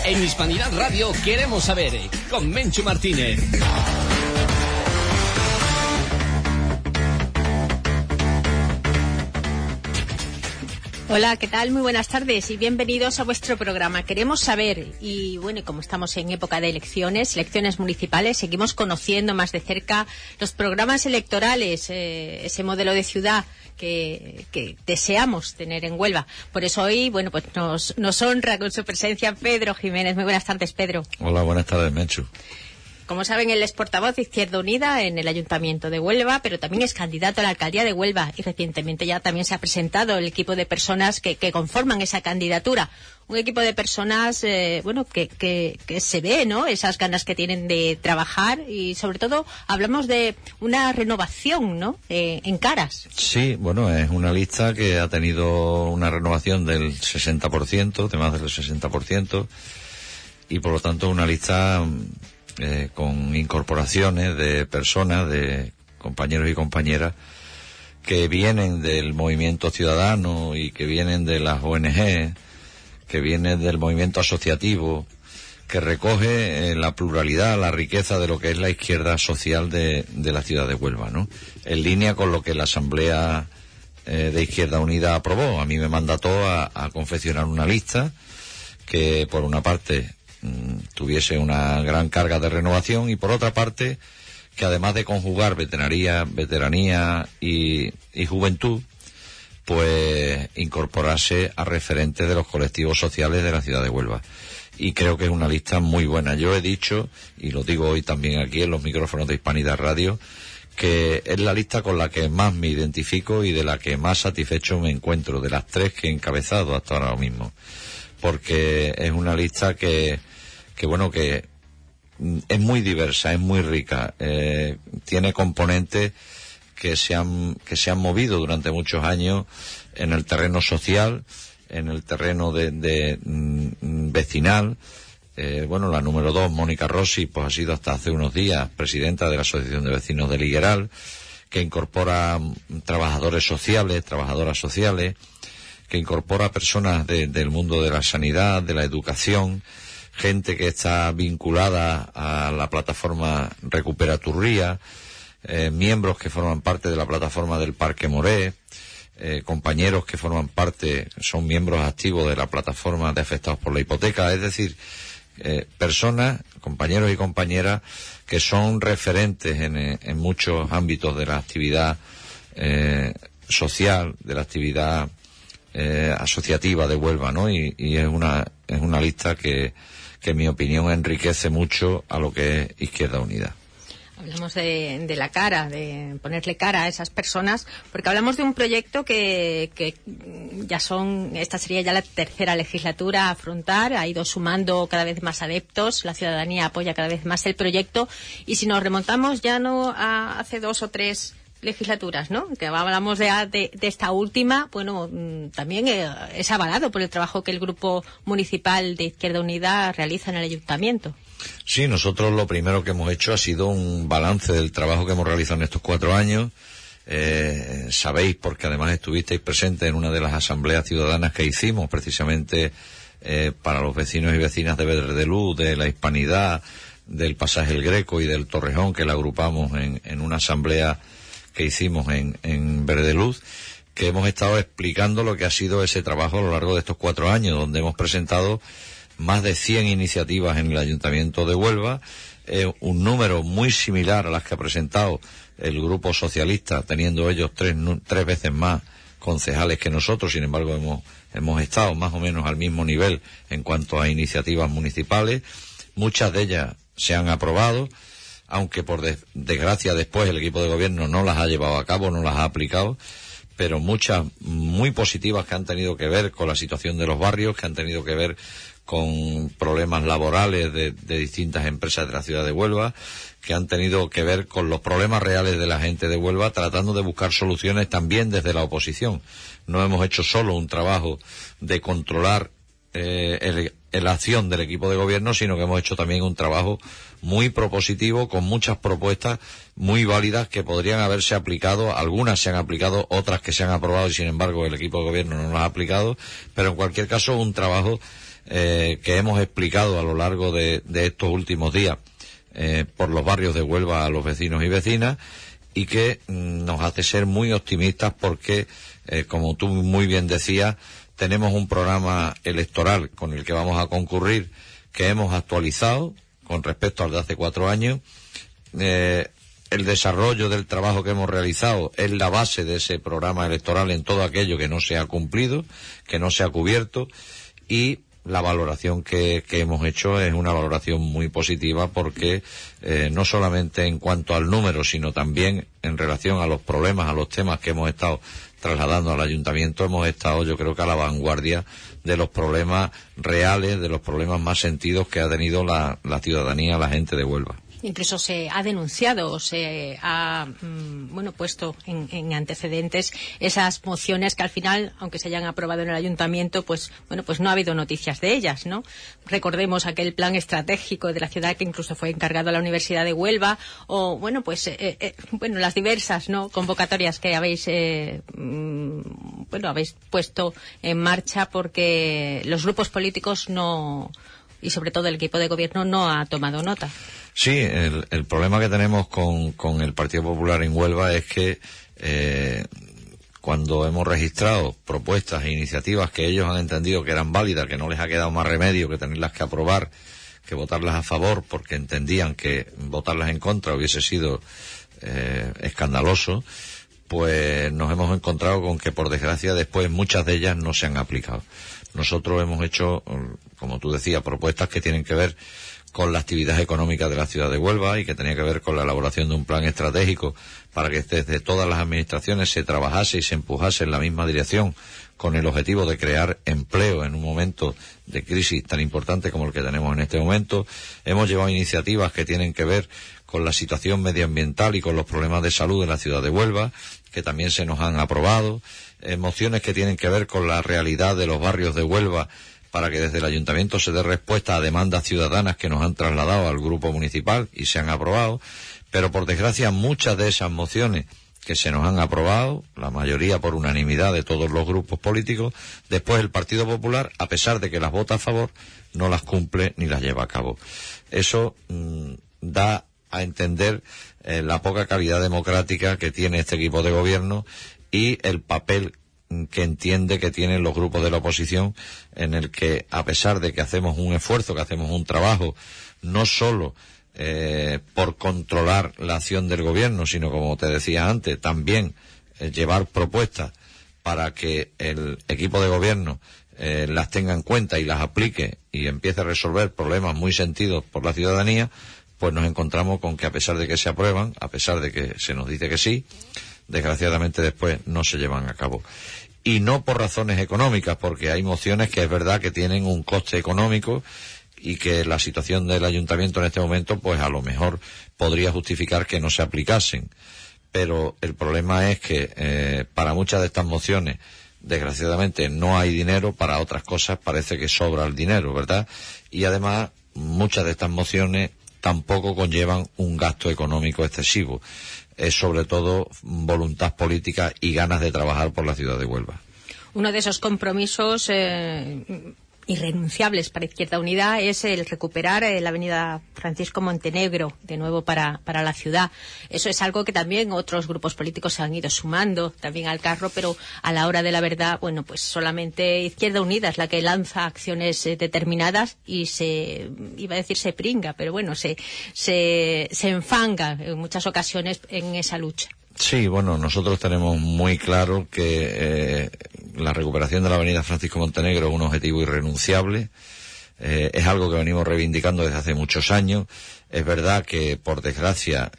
En Hispanidad Radio queremos saber, con Menchu Martínez. Hola, ¿qué tal? Muy buenas tardes y bienvenidos a vuestro programa. Queremos saber, y bueno, como estamos en época de elecciones municipales, seguimos conociendo más de cerca los programas electorales, ese modelo de ciudad que deseamos tener en Huelva. Por eso hoy, bueno, pues nos honra con su presencia Pedro Jiménez. Muy buenas tardes, Pedro. Hola, buenas tardes, Menchu. Como saben, él es portavoz de Izquierda Unida en el Ayuntamiento de Huelva, pero también es candidato a la alcaldía de Huelva y recientemente ya también se ha presentado el equipo de personas que conforman esa candidatura. Un equipo de personas, que se ve, ¿no? Esas ganas que tienen de trabajar y sobre todo hablamos de una renovación, ¿no? En caras. Sí, bueno, es una lista que ha tenido una renovación del 60%, de más del 60%, y por lo tanto una lista con incorporaciones de personas, de compañeros y compañeras que vienen del movimiento ciudadano y que vienen de las ONG, que vienen del movimiento asociativo, que recoge la pluralidad, la riqueza de lo que es la izquierda social de la ciudad de Huelva, ¿no? En línea con lo que la Asamblea de Izquierda Unida aprobó. A mí me mandató a confeccionar una lista que, por una parte, tuviese una gran carga de renovación y por otra parte que además de conjugar veteranía y juventud, pues incorporase a referentes de los colectivos sociales de la ciudad de Huelva. Y creo que es una lista muy buena. Yo he dicho, y lo digo hoy también aquí en los micrófonos de Hispanidad Radio, que es la lista con la que más me identifico y de la que más satisfecho me encuentro, de las tres que he encabezado hasta ahora mismo. Porque es una lista que es muy diversa, es muy rica, tiene componentes que se han movido durante muchos años en el terreno social, en el terreno de vecinal. La número 2, Mónica Rossi, pues ha sido hasta hace unos días presidenta de la Asociación de Vecinos de Ligueral, que incorpora trabajadores sociales, trabajadoras sociales, que incorpora personas del mundo de la sanidad, de la educación, gente que está vinculada a la plataforma Recupera tu Ría, miembros que forman parte de la plataforma del Parque Moré, compañeros que forman parte, son miembros activos de la plataforma de afectados por la hipoteca, es decir, personas, compañeros y compañeras que son referentes en muchos ámbitos de la actividad social, de la actividad asociativa de Huelva, ¿no? Y es una lista que en mi opinión enriquece mucho a lo que es Izquierda Unida. Hablamos de la cara, de ponerle cara a esas personas, porque hablamos de un proyecto que esta sería ya la tercera legislatura a afrontar, ha ido sumando cada vez más adeptos, la ciudadanía apoya cada vez más el proyecto, y si nos remontamos ya no a hace 2 o 3 legislaturas, ¿no? Que hablamos de esta última, bueno, también es avalado por el trabajo que el Grupo Municipal de Izquierda Unida realiza en el Ayuntamiento. Sí, nosotros lo primero que hemos hecho ha sido un balance del trabajo que hemos realizado en estos 4 años. Sabéis, porque además estuvisteis presentes en una de las asambleas ciudadanas que hicimos precisamente para los vecinos y vecinas de Verde de Luz, de la Hispanidad, del Pasaje El Greco y del Torrejón, que la agrupamos en una asamblea que hicimos en Verde Luz, que hemos estado explicando lo que ha sido ese trabajo a lo largo de estos 4 años, donde hemos presentado más de 100 iniciativas en el Ayuntamiento de Huelva, un número muy similar a las que ha presentado el Grupo Socialista, teniendo ellos 3 veces más concejales que nosotros. Sin embargo, hemos estado más o menos al mismo nivel en cuanto a iniciativas municipales. Muchas de ellas se han aprobado, aunque por desgracia después el equipo de gobierno no las ha llevado a cabo, no las ha aplicado, pero muchas muy positivas que han tenido que ver con la situación de los barrios, que han tenido que ver con problemas laborales de distintas empresas de la ciudad de Huelva, que han tenido que ver con los problemas reales de la gente de Huelva, tratando de buscar soluciones también desde la oposición. No hemos hecho solo un trabajo de controlar la acción del equipo de gobierno, sino que hemos hecho también un trabajo muy propositivo, con muchas propuestas muy válidas que podrían haberse aplicado. Algunas se han aplicado, otras que se han aprobado y sin embargo el equipo de gobierno no las ha aplicado, pero en cualquier caso un trabajo que hemos explicado a lo largo de estos últimos días por los barrios de Huelva a los vecinos y vecinas, y que nos hace ser muy optimistas porque, como tú muy bien decías, tenemos un programa electoral con el que vamos a concurrir que hemos actualizado con respecto al de hace 4 años. El desarrollo del trabajo que hemos realizado es la base de ese programa electoral en todo aquello que no se ha cumplido, que no se ha cubierto, y la valoración que hemos hecho es una valoración muy positiva porque no solamente en cuanto al número, sino también en relación a los problemas, a los temas que hemos estado trasladando al ayuntamiento, hemos estado, yo creo que a la vanguardia de los problemas reales, de los problemas más sentidos que ha tenido la ciudadanía, la gente de Huelva. Incluso se ha denunciado o se ha puesto en antecedentes esas mociones que al final, aunque se hayan aprobado en el ayuntamiento, pues no ha habido noticias de ellas, ¿no? Recordemos aquel plan estratégico de la ciudad que incluso fue encargado a la Universidad de Huelva, o las diversas, ¿no?, convocatorias que habéis puesto en marcha porque los grupos políticos no, y sobre todo el equipo de gobierno, no ha tomado nota. Sí, el problema que tenemos con el Partido Popular en Huelva es que cuando hemos registrado propuestas e iniciativas que ellos han entendido que eran válidas, que no les ha quedado más remedio que tenerlas que aprobar, que votarlas a favor, porque entendían que votarlas en contra hubiese sido escandaloso, pues nos hemos encontrado con que, por desgracia, después muchas de ellas no se han aplicado. Nosotros hemos hecho, como tú decías, propuestas que tienen que ver con la actividad económica de la ciudad de Huelva y que tenía que ver con la elaboración de un plan estratégico para que desde todas las administraciones se trabajase y se empujase en la misma dirección con el objetivo de crear empleo en un momento de crisis tan importante como el que tenemos en este momento. Hemos llevado iniciativas que tienen que ver con la situación medioambiental y con los problemas de salud de la ciudad de Huelva, que también se nos han aprobado. Mociones que tienen que ver con la realidad de los barrios de Huelva, para que desde el ayuntamiento se dé respuesta a demandas ciudadanas que nos han trasladado al grupo municipal y se han aprobado. Pero por desgracia muchas de esas mociones que se nos han aprobado, la mayoría por unanimidad de todos los grupos políticos, después el Partido Popular, a pesar de que las vota a favor, no las cumple ni las lleva a cabo. Eso da a entender la poca calidad democrática que tiene este equipo de gobierno y el papel que entiende que tienen los grupos de la oposición, en el que, a pesar de que hacemos un esfuerzo, que hacemos un trabajo, no solo por controlar la acción del gobierno, sino, como te decía antes, también llevar propuestas para que el equipo de gobierno las tenga en cuenta y las aplique y empiece a resolver problemas muy sentidos por la ciudadanía, pues nos encontramos con que, a pesar de que se aprueban, a pesar de que se nos dice que sí, desgraciadamente después no se llevan a cabo. Y no por razones económicas, porque hay mociones que es verdad que tienen un coste económico y que la situación del ayuntamiento en este momento, pues a lo mejor podría justificar que no se aplicasen. Pero el problema es que para muchas de estas mociones, desgraciadamente, no hay dinero, para otras cosas parece que sobra el dinero, ¿verdad? Y además, muchas de estas mociones tampoco conllevan un gasto económico excesivo. Es sobre todo voluntad política y ganas de trabajar por la ciudad de Huelva. Uno de esos compromisos irrenunciables para Izquierda Unida es el recuperar la avenida Francisco Montenegro de nuevo para la ciudad. Eso es algo que también otros grupos políticos se han ido sumando también al carro, pero a la hora de la verdad, pues solamente Izquierda Unida es la que lanza acciones determinadas y se pringa, pero se enfanga en muchas ocasiones en esa lucha. Sí, nosotros tenemos muy claro que la recuperación de la avenida Francisco Montenegro es un objetivo irrenunciable. Es algo que venimos reivindicando desde hace muchos años. Es verdad que, por desgracia,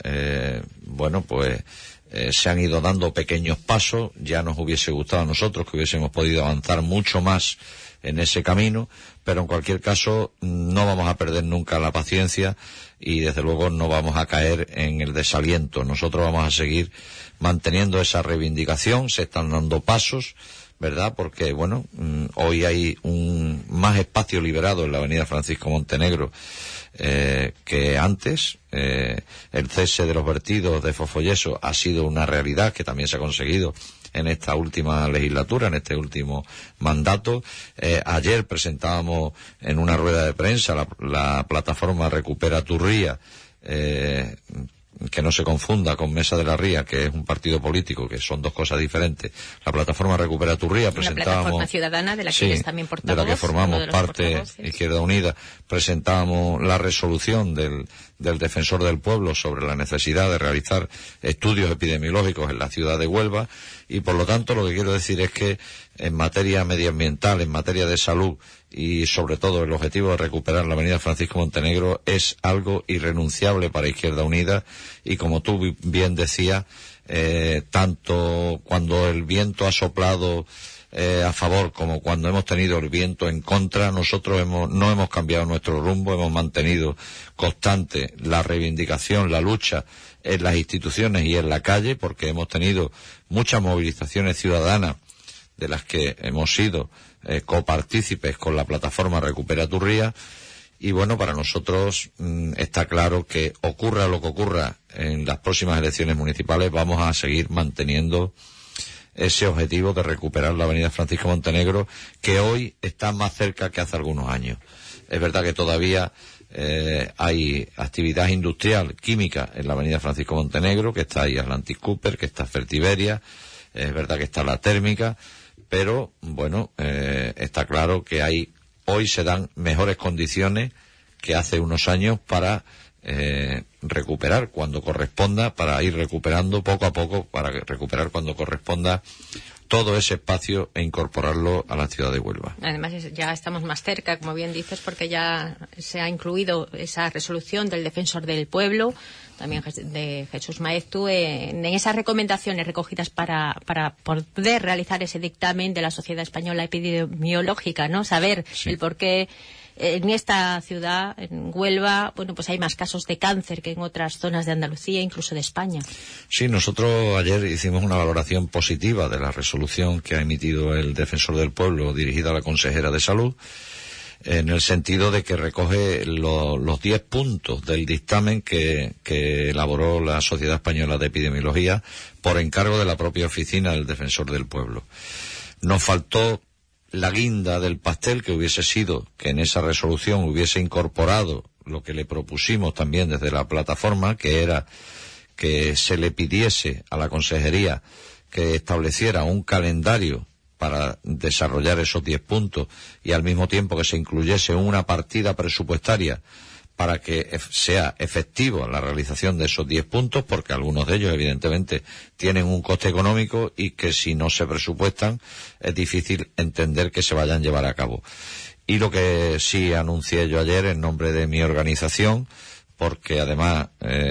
se han ido dando pequeños pasos. Ya nos hubiese gustado a nosotros que hubiésemos podido avanzar mucho más en ese camino, pero en cualquier caso no vamos a perder nunca la paciencia y desde luego no vamos a caer en el desaliento. Nosotros vamos a seguir manteniendo esa reivindicación. Se están dando pasos, ¿verdad? Porque hoy hay un más espacio liberado en la avenida Francisco Montenegro que antes. El cese de los vertidos de fosfoyeso ha sido una realidad que también se ha conseguido en esta última legislatura, en este último mandato. Ayer presentábamos en una rueda de prensa la plataforma Recupera tu Ría, que no se confunda con Mesa de la Ría, que es un partido político, que son dos cosas diferentes. La plataforma Recupera tu Ría, presentábamos... Una plataforma ciudadana de la que eres también portavoz. De la que formamos parte Izquierda Unida. Presentábamos la resolución del Defensor del Pueblo sobre la necesidad de realizar estudios epidemiológicos en la ciudad de Huelva, y por lo tanto lo que quiero decir es que en materia medioambiental, en materia de salud y sobre todo el objetivo de recuperar la avenida Francisco Montenegro es algo irrenunciable para Izquierda Unida, y como tú bien decías, tanto cuando el viento ha soplado a favor como cuando hemos tenido el viento en contra, nosotros no hemos cambiado nuestro rumbo, hemos mantenido constante la reivindicación, la lucha en las instituciones y en la calle, porque hemos tenido muchas movilizaciones ciudadanas de las que hemos sido copartícipes con la plataforma Recupera tu Ría. Y bueno, para nosotros está claro que ocurra lo que ocurra en las próximas elecciones municipales, vamos a seguir manteniendo ese objetivo de recuperar la avenida Francisco Montenegro, que hoy está más cerca que hace algunos años. Es verdad que todavía hay actividad industrial, química en la avenida Francisco Montenegro, que está ahí Atlantic Cooper, que está Fertiberia, es verdad que está la térmica, pero bueno, está claro que hoy se dan mejores condiciones que hace unos años para recuperar cuando corresponda, para ir recuperando poco a poco, para recuperar cuando corresponda todo ese espacio e incorporarlo a la ciudad de Huelva. Además, ya estamos más cerca, como bien dices, porque ya se ha incluido esa resolución del Defensor del Pueblo, también de Jesús Maeztu, en esas recomendaciones recogidas para poder realizar ese dictamen de la Sociedad Española Epidemiológica, ¿no? Saber el por qué en esta ciudad, en Huelva, bueno, pues hay más casos de cáncer que en otras zonas de Andalucía, incluso de España. Sí, nosotros ayer hicimos una valoración positiva de la resolución que ha emitido el Defensor del Pueblo dirigida a la consejera de Salud, en el sentido de que recoge los 10 puntos del dictamen que elaboró la Sociedad Española de Epidemiología por encargo de la propia oficina del Defensor del Pueblo. Nos faltó la guinda del pastel, que hubiese sido que en esa resolución hubiese incorporado lo que le propusimos también desde la plataforma, que era que se le pidiese a la consejería que estableciera un calendario para desarrollar esos 10 puntos y al mismo tiempo que se incluyese una partida presupuestaria para que sea efectivo la realización de esos 10 puntos, porque algunos de ellos evidentemente tienen un coste económico y que si no se presupuestan es difícil entender que se vayan a llevar a cabo. Y lo que sí anuncié yo ayer en nombre de mi organización, porque además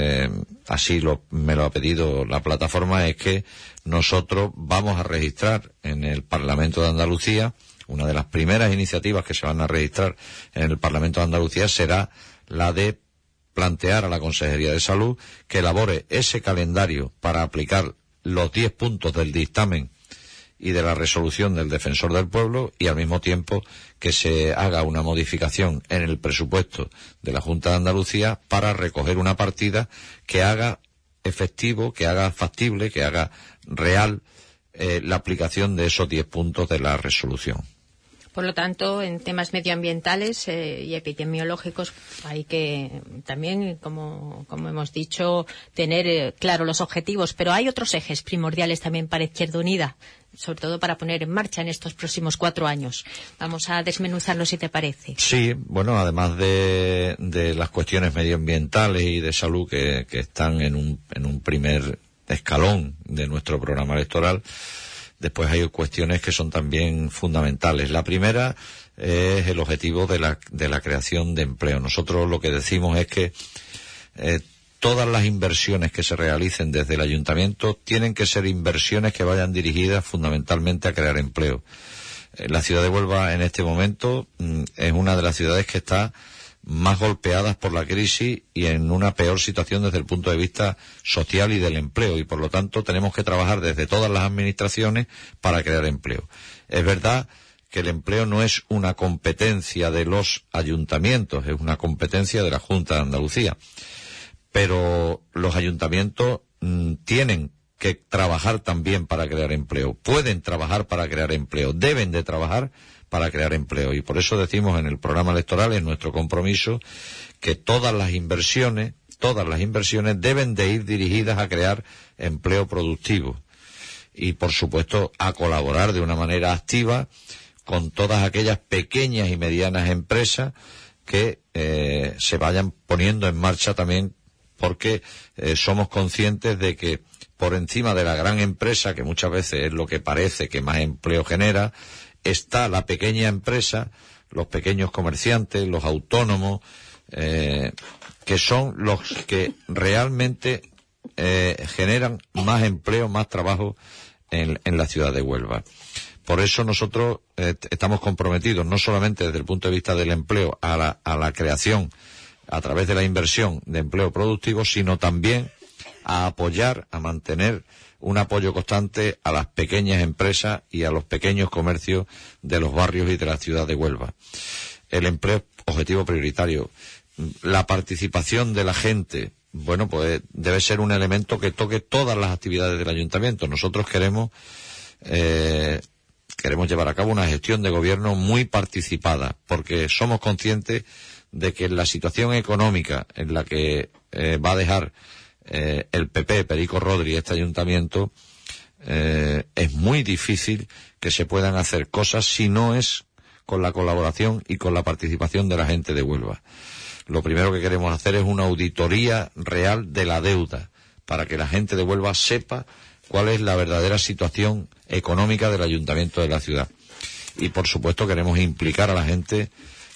así me lo ha pedido la plataforma, es que nosotros vamos a registrar en el Parlamento de Andalucía, una de las primeras iniciativas que se van a registrar en el Parlamento de Andalucía será la de plantear a la Consejería de Salud que elabore ese calendario para aplicar los 10 puntos del dictamen y de la resolución del Defensor del Pueblo, y al mismo tiempo que se haga una modificación en el presupuesto de la Junta de Andalucía para recoger una partida que haga efectivo, que haga factible, que haga real la aplicación de esos 10 puntos de la resolución. Por lo tanto, en temas medioambientales y epidemiológicos hay que también, como hemos dicho, tener claro los objetivos, pero hay otros ejes primordiales también para Izquierda Unida, sobre todo para poner en marcha en estos próximos 4 años. Vamos a desmenuzarlo, si te parece. Sí, bueno, además de las cuestiones medioambientales y de salud que están en un primer escalón de nuestro programa electoral, después hay cuestiones que son también fundamentales. La primera es el objetivo de la creación de empleo. Nosotros lo que decimos es que todas las inversiones que se realicen desde el ayuntamiento tienen que ser inversiones que vayan dirigidas fundamentalmente a crear empleo. La ciudad de Huelva en este momento es una de las ciudades que está más golpeadas por la crisis y en una peor situación desde el punto de vista social y del empleo, y por lo tanto tenemos que trabajar desde todas las administraciones para crear empleo. Es verdad que el empleo no es una competencia de los ayuntamientos, es una competencia de la Junta de Andalucía, pero los ayuntamientos tienen que trabajar también para crear empleo. Pueden trabajar para crear empleo, deben de trabajar para crear empleo. Y por eso decimos en el programa electoral, en nuestro compromiso, que todas las inversiones deben de ir dirigidas a crear empleo productivo. Y, por supuesto, a colaborar de una manera activa con todas aquellas pequeñas y medianas empresas que se vayan poniendo en marcha también, porque somos conscientes de que por encima de la gran empresa, que muchas veces es lo que parece que más empleo genera, está la pequeña empresa, los pequeños comerciantes, los autónomos, que son los que realmente generan más empleo, más trabajo en la ciudad de Huelva. Por eso nosotros estamos comprometidos, no solamente desde el punto de vista del empleo, a la creación, a través de la inversión de empleo productivo, sino también a apoyar, a mantener un apoyo constante a las pequeñas empresas y a los pequeños comercios de los barrios y de la ciudad de Huelva. El empleo es objetivo prioritario. La participación de la gente, bueno, pues debe ser un elemento que toque todas las actividades del ayuntamiento. Nosotros queremos llevar a cabo una gestión de gobierno muy participada, porque somos conscientes de que en la situación económica en la que va a dejar el PP, Perico Rodri, este ayuntamiento, es muy difícil que se puedan hacer cosas si no es con la colaboración y con la participación de la gente de Huelva. Lo primero que queremos hacer es una auditoría real de la deuda, para que la gente de Huelva sepa cuál es la verdadera situación económica del ayuntamiento de la ciudad. Y, por supuesto, queremos implicar a la gente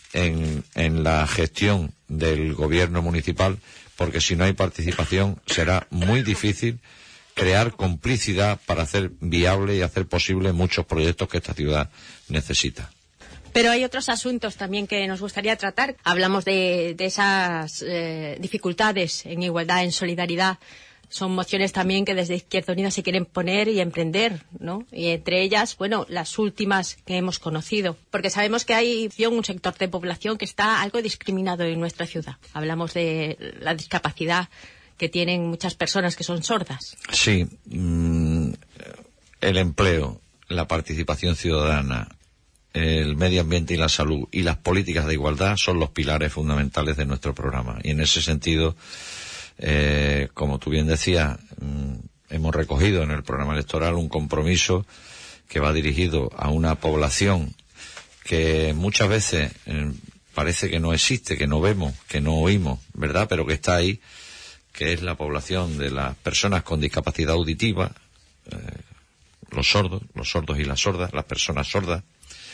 en la gestión del gobierno municipal, porque si no hay participación será muy difícil crear complicidad para hacer viable y hacer posible muchos proyectos que esta ciudad necesita. Pero hay otros asuntos también que nos gustaría tratar. Hablamos de esas dificultades en igualdad, en solidaridad. Son mociones también que desde Izquierda Unida se quieren poner y emprender, ¿no? Y entre ellas, bueno, las últimas que hemos conocido. Porque sabemos que hay un sector de población que está algo discriminado en nuestra ciudad. Hablamos de la discapacidad que tienen muchas personas que son sordas. Sí, el empleo, la participación ciudadana, el medio ambiente y la salud y las políticas de igualdad son los pilares fundamentales de nuestro programa. Y en ese sentido, como tú bien decías, hemos recogido en el programa electoral un compromiso que va dirigido a una población que muchas veces parece que no existe, que no vemos, que no oímos, ¿verdad? Pero que está ahí, que es la población de las personas con discapacidad auditiva, los sordos y las sordas, las personas sordas,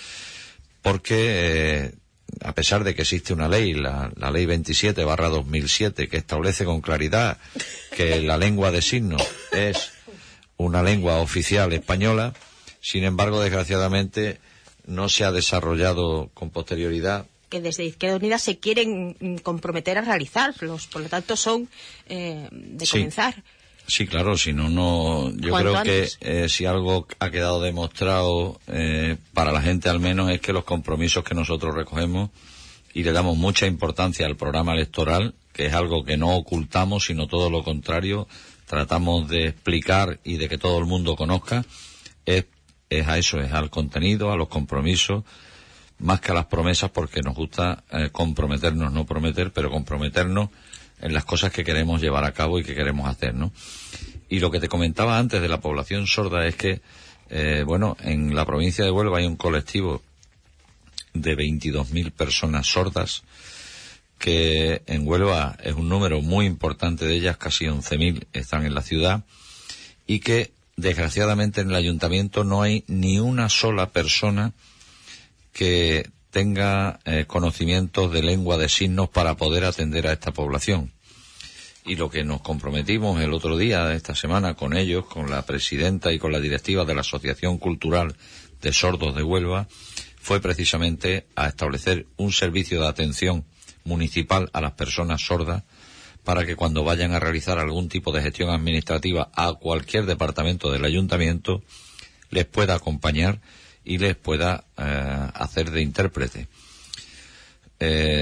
porque a pesar de que existe una ley, la ley 27/2007, que establece con claridad que la lengua de signos es una lengua oficial española, sin embargo, desgraciadamente, no se ha desarrollado con posterioridad. Que desde Izquierda Unida se quieren comprometer a realizarlos, por lo tanto son de comenzar. Sí, claro, si no, yo creo que si algo ha quedado demostrado para la gente al menos es que los compromisos que nosotros recogemos y le damos mucha importancia al programa electoral, que es algo que no ocultamos, sino todo lo contrario, tratamos de explicar y de que todo el mundo conozca, es a eso, es al contenido, a los compromisos, más que a las promesas, porque nos gusta comprometernos, no prometer, pero comprometernos en las cosas que queremos llevar a cabo y que queremos hacer, ¿no? Y lo que te comentaba antes de la población sorda es que, en la provincia de Huelva hay un colectivo de 22.000 personas sordas, que en Huelva es un número muy importante de ellas, casi 11.000 están en la ciudad, y que desgraciadamente en el ayuntamiento no hay ni una sola persona que tenga conocimientos de lengua de signos para poder atender a esta población. Y lo que nos comprometimos el otro día, esta semana, con ellos, con la presidenta y con la directiva de la Asociación Cultural de Sordos de Huelva, fue precisamente a establecer un servicio de atención municipal a las personas sordas, para que cuando vayan a realizar algún tipo de gestión administrativa a cualquier departamento del ayuntamiento, les pueda acompañar y les pueda hacer de intérprete.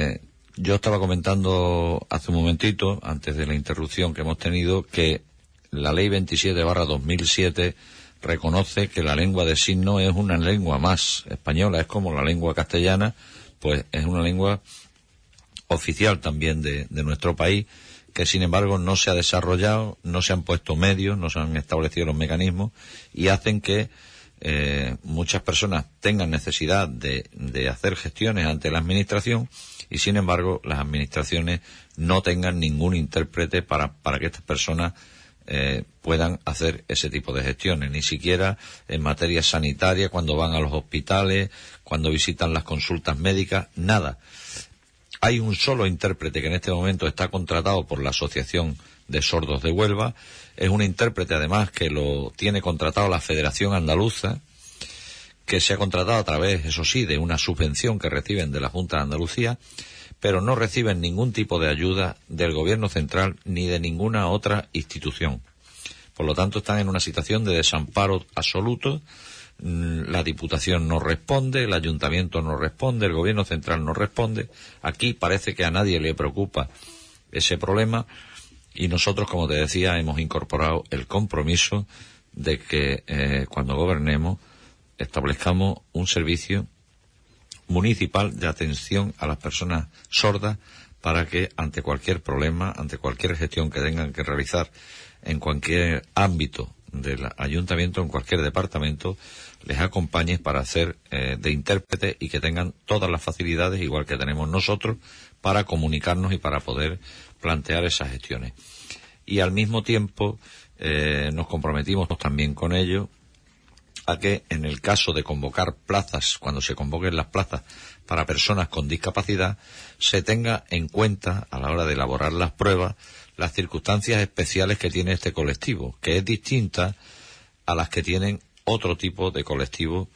Yo estaba comentando hace un momentito, antes de la interrupción que hemos tenido, que la Ley 27/2007 reconoce que la lengua de signos es una lengua más española, es como la lengua castellana, pues es una lengua oficial también de nuestro país, que sin embargo no se ha desarrollado, no se han puesto medios, no se han establecido los mecanismos y hacen que muchas personas tengan necesidad de hacer gestiones ante la administración y sin embargo las administraciones no tengan ningún intérprete para que estas personas puedan hacer ese tipo de gestiones, ni siquiera en materia sanitaria, cuando van a los hospitales, cuando visitan las consultas médicas, nada. Hay un solo intérprete que en este momento está contratado por la Asociación de Sordos de Huelva. Es un intérprete, además, que lo tiene contratado la Federación Andaluza, que se ha contratado a través, eso sí, de una subvención que reciben de la Junta de Andalucía, pero no reciben ningún tipo de ayuda del Gobierno central ni de ninguna otra institución. Por lo tanto, están en una situación de desamparo absoluto. La Diputación no responde, el Ayuntamiento no responde, el Gobierno central no responde. Aquí parece que a nadie le preocupa ese problema y nosotros, como te decía, hemos incorporado el compromiso de que cuando gobernemos establezcamos un servicio municipal de atención a las personas sordas para que ante cualquier problema, ante cualquier gestión que tengan que realizar en cualquier ámbito del ayuntamiento, en cualquier departamento, les acompañes para hacer de intérprete y que tengan todas las facilidades, igual que tenemos nosotros, para comunicarnos y para poder plantear esas gestiones. Y al mismo tiempo nos comprometimos también con ello a que en el caso de convocar plazas, cuando se convoquen las plazas para personas con discapacidad, se tenga en cuenta a la hora de elaborar las pruebas las circunstancias especiales que tiene este colectivo, que es distinta a las que tienen otro tipo de colectivo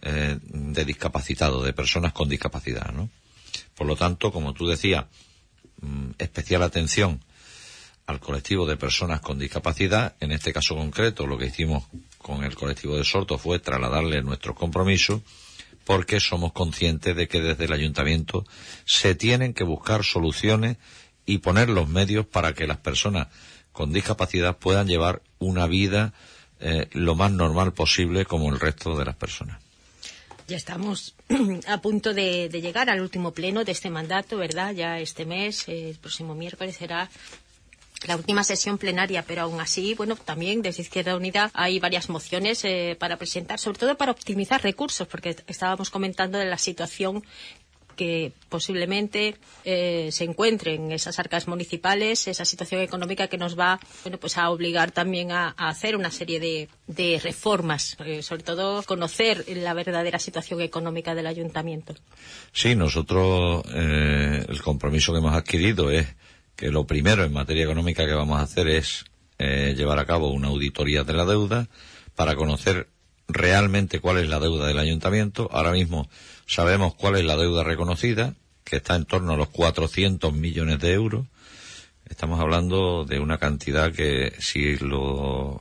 de discapacitados, de personas con discapacidad, ¿no? Por lo tanto, como tú decías, especial atención al colectivo de personas con discapacidad. En este caso concreto, lo que hicimos con el colectivo de sordos fue trasladarle nuestro compromiso, porque somos conscientes de que desde el ayuntamiento se tienen que buscar soluciones y poner los medios para que las personas con discapacidad puedan llevar una vida lo más normal posible como el resto de las personas. Ya estamos a punto de llegar al último pleno de este mandato, ¿verdad? Ya este mes, el próximo miércoles será la última sesión plenaria, pero aún así, bueno, también desde Izquierda Unida hay varias mociones para presentar, sobre todo para optimizar recursos, porque estábamos comentando de la situación que posiblemente se encuentre en esas arcas municipales, esa situación económica que nos va, bueno, pues a obligar también a hacer una serie de reformas, sobre todo conocer la verdadera situación económica del ayuntamiento. Sí, nosotros el compromiso que hemos adquirido es que lo primero en materia económica que vamos a hacer es llevar a cabo una auditoría de la deuda para conocer realmente cuál es la deuda del ayuntamiento. Ahora mismo sabemos cuál es la deuda reconocida, que está en torno a los 400 millones de euros. Estamos hablando de una cantidad que si lo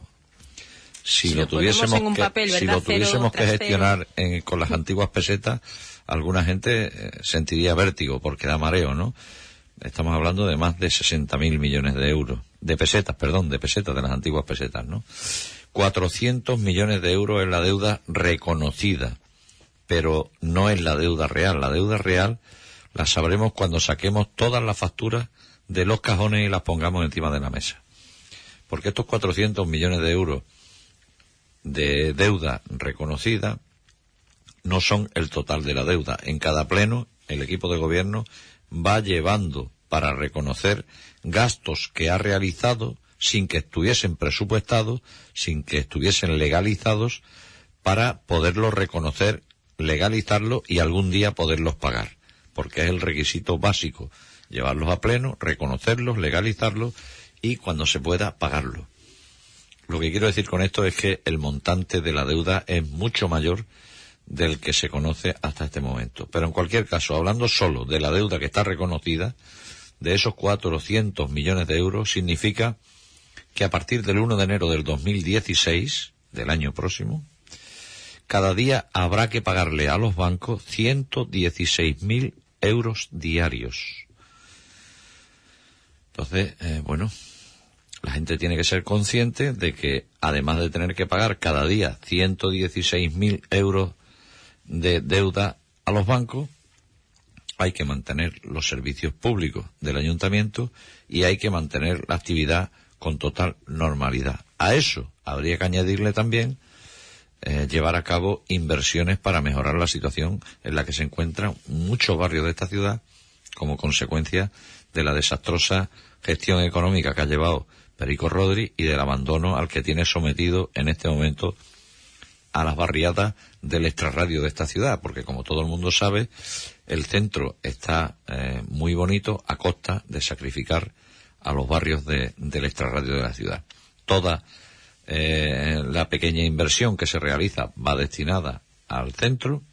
tuviésemos que gestionar con las antiguas pesetas, alguna gente sentiría vértigo porque da mareo, ¿no? Estamos hablando de más de 60.000 millones de euros, de pesetas de las antiguas pesetas, ¿no? 400 millones de euros es la deuda reconocida, pero no es la deuda real. La deuda real la sabremos cuando saquemos todas las facturas de los cajones y las pongamos encima de la mesa. Porque estos 400 millones de euros de deuda reconocida no son el total de la deuda. En cada pleno, el equipo de gobierno va llevando para reconocer gastos que ha realizado sin que estuviesen presupuestados, sin que estuviesen legalizados, para poderlos reconocer, legalizarlos y algún día poderlos pagar, porque es el requisito básico, llevarlos a pleno, reconocerlos, legalizarlos y cuando se pueda pagarlos. Lo que quiero decir con esto es que el montante de la deuda es mucho mayor del que se conoce hasta este momento. Pero en cualquier caso, hablando solo de la deuda que está reconocida, de esos 400 millones de euros, significa que a partir del 1 de enero del 2016, del año próximo, cada día habrá que pagarle a los bancos 116.000 euros diarios. Entonces, bueno, la gente tiene que ser consciente de que, además de tener que pagar cada día 116.000 euros de deuda a los bancos, hay que mantener los servicios públicos del ayuntamiento y hay que mantener la actividad con total normalidad. A eso habría que añadirle también llevar a cabo inversiones para mejorar la situación en la que se encuentran muchos barrios de esta ciudad como consecuencia de la desastrosa gestión económica que ha llevado Perico Rodri y del abandono al que tiene sometido en este momento a las barriadas del extrarradio de esta ciudad, porque como todo el mundo sabe, el centro está muy bonito a costa de sacrificar a los barrios del extrarradio de la ciudad. Toda la pequeña inversión que se realiza va destinada al centro,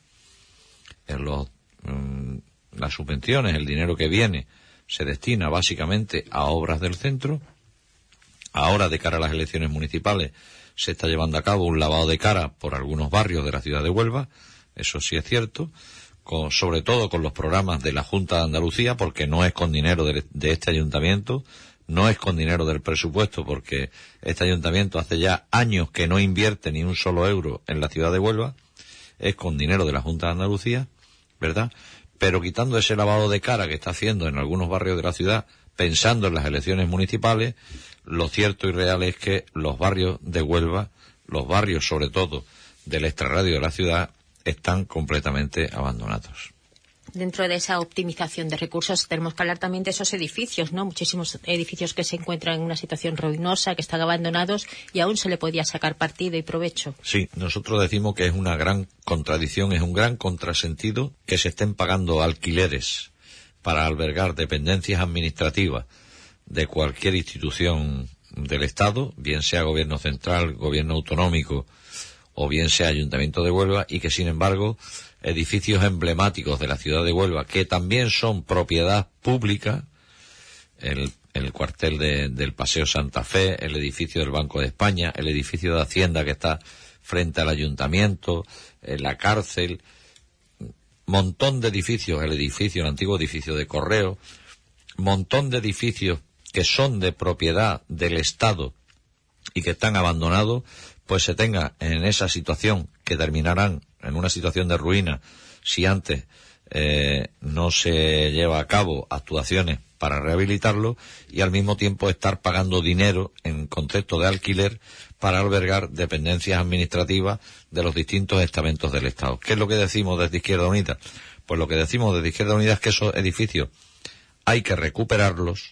las subvenciones, el dinero que viene se destina básicamente a obras del centro. Ahora, de cara a las elecciones municipales, se está llevando a cabo un lavado de cara por algunos barrios de la ciudad de Huelva, eso sí es cierto, sobre todo con los programas de la Junta de Andalucía, porque no es con dinero de este ayuntamiento, no es con dinero del presupuesto, porque este ayuntamiento hace ya años que no invierte ni un solo euro en la ciudad de Huelva, es con dinero de la Junta de Andalucía, ¿verdad? Pero quitando ese lavado de cara que está haciendo en algunos barrios de la ciudad, pensando en las elecciones municipales, lo cierto y real es que los barrios de Huelva, los barrios sobre todo del extrarradio de la ciudad, están completamente abandonados. Dentro de esa optimización de recursos tenemos que hablar también de esos edificios, ¿no? Muchísimos edificios que se encuentran en una situación ruinosa, que están abandonados y aún se le podía sacar partido y provecho. Sí, nosotros decimos que es una gran contradicción, es un gran contrasentido que se estén pagando alquileres para albergar dependencias administrativas de cualquier institución del Estado, bien sea gobierno central, gobierno autonómico o bien sea Ayuntamiento de Huelva, y que sin embargo edificios emblemáticos de la ciudad de Huelva, que también son propiedad pública, el cuartel del Paseo Santa Fe, el edificio del Banco de España, el edificio de Hacienda que está frente al Ayuntamiento, la cárcel, montón de edificios, el antiguo edificio de Correo, montón de edificios que son de propiedad del Estado y que están abandonados, pues se tenga en esa situación, que terminarán en una situación de ruina si antes no se lleva a cabo actuaciones para rehabilitarlo, y al mismo tiempo estar pagando dinero en concepto de alquiler para albergar dependencias administrativas de los distintos estamentos del Estado. ¿Qué es lo que decimos desde Izquierda Unida? Pues lo que decimos desde Izquierda Unida es que esos edificios hay que recuperarlos,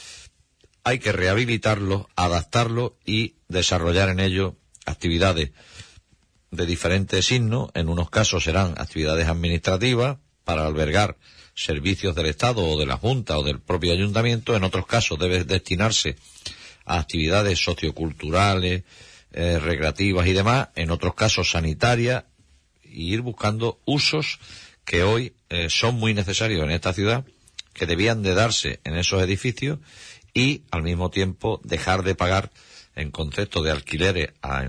hay que rehabilitarlos, adaptarlos y desarrollar en ellos actividades de diferentes signos. En unos casos serán actividades administrativas para albergar servicios del Estado o de la Junta o del propio Ayuntamiento. En otros casos debe destinarse a actividades socioculturales, recreativas y demás. En otros casos sanitarias, y ir buscando usos que hoy son muy necesarios en esta ciudad, que debían de darse en esos edificios, y al mismo tiempo dejar de pagar en concepto de alquileres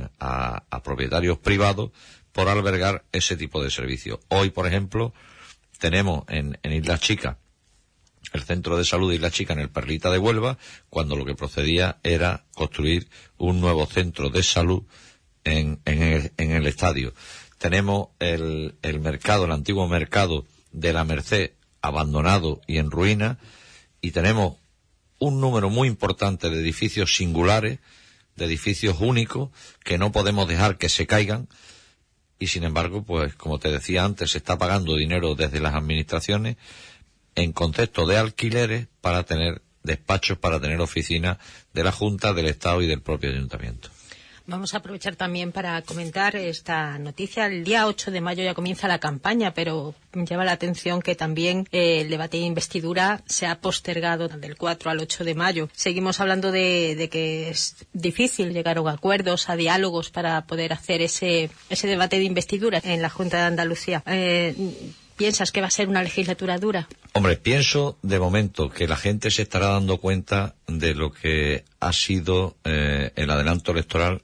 a propietarios privados por albergar ese tipo de servicios. Hoy, por ejemplo, tenemos en Isla Chica, el centro de salud de Isla Chica en el Perlita de Huelva, cuando lo que procedía era construir un nuevo centro de salud en el estadio. Tenemos el mercado, el antiguo mercado de la Merced, abandonado y en ruina, y tenemos un número muy importante de edificios singulares, de edificios únicos, que no podemos dejar que se caigan, y sin embargo, pues como te decía antes, se está pagando dinero desde las administraciones en concepto de alquileres para tener despachos, para tener oficinas de la Junta, del Estado y del propio Ayuntamiento. Vamos a aprovechar también para comentar esta noticia. El día 8 de mayo ya comienza la campaña, pero llama la atención que también el debate de investidura se ha postergado del 4 al 8 de mayo. Seguimos hablando de que es difícil llegar a acuerdos, a diálogos para poder hacer ese debate de investidura en la Junta de Andalucía. ¿Piensas que va a ser una legislatura dura? Hombre, pienso de momento que la gente se estará dando cuenta de lo que ha sido el adelanto electoral.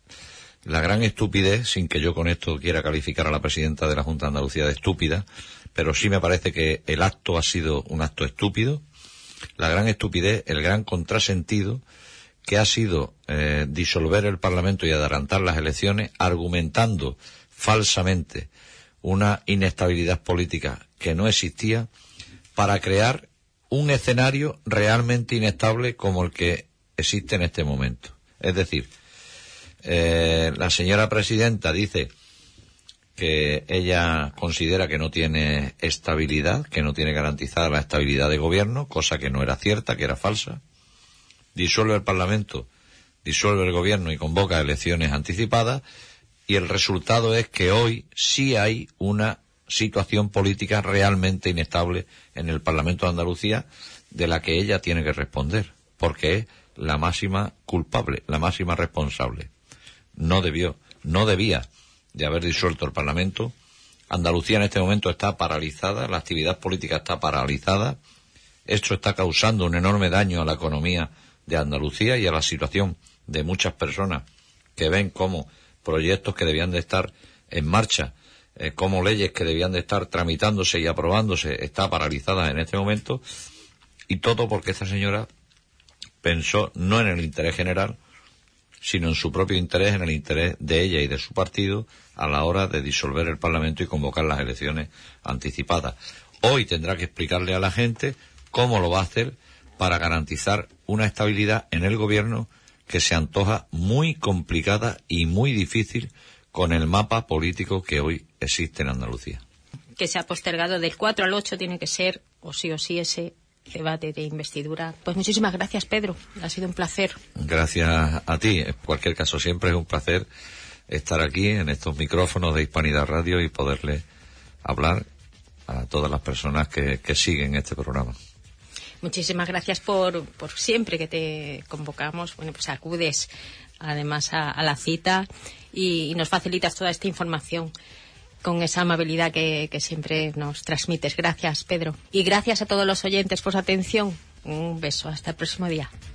La gran estupidez, sin que yo con esto quiera calificar a la presidenta de la Junta de Andalucía de estúpida, pero sí me parece que el acto ha sido un acto estúpido. La gran estupidez, el gran contrasentido, que ha sido disolver el Parlamento y adelantar las elecciones, argumentando falsamente una inestabilidad política que no existía, para crear un escenario realmente inestable como el que existe en este momento. Es decir, la señora presidenta dice que ella considera que no tiene estabilidad, que no tiene garantizada la estabilidad de gobierno, cosa que no era cierta, que era falsa. Disuelve el Parlamento, disuelve el gobierno y convoca elecciones anticipadas, y el resultado es que hoy sí hay una situación política realmente inestable en el Parlamento de Andalucía, de la que ella tiene que responder, porque es la máxima culpable, la máxima responsable. No debía de haber disuelto el Parlamento. Andalucía en este momento está paralizada, la actividad política está paralizada. Esto está causando un enorme daño a la economía de Andalucía y a la situación de muchas personas que ven cómo proyectos que debían de estar en marcha, como leyes que debían de estar tramitándose y aprobándose, está paralizada en este momento, y todo porque esta señora pensó no en el interés general, sino en su propio interés, en el interés de ella y de su partido, a la hora de disolver el Parlamento y convocar las elecciones anticipadas. Hoy tendrá que explicarle a la gente cómo lo va a hacer para garantizar una estabilidad en el gobierno que se antoja muy complicada y muy difícil con el mapa político que hoy existe en Andalucía. Que se ha postergado del 4 al 8, tiene que ser o sí ese debate de investidura. Pues muchísimas gracias, Pedro. Ha sido un placer. Gracias a ti. En cualquier caso, siempre es un placer estar aquí en estos micrófonos de Hispanidad Radio y poderle hablar a todas las personas que siguen este programa. Muchísimas gracias por siempre que te convocamos. Bueno, pues acudes además a la cita y nos facilitas toda esta información con esa amabilidad que siempre nos transmites. Gracias, Pedro. Y gracias a todos los oyentes por su atención. Un beso. Hasta el próximo día.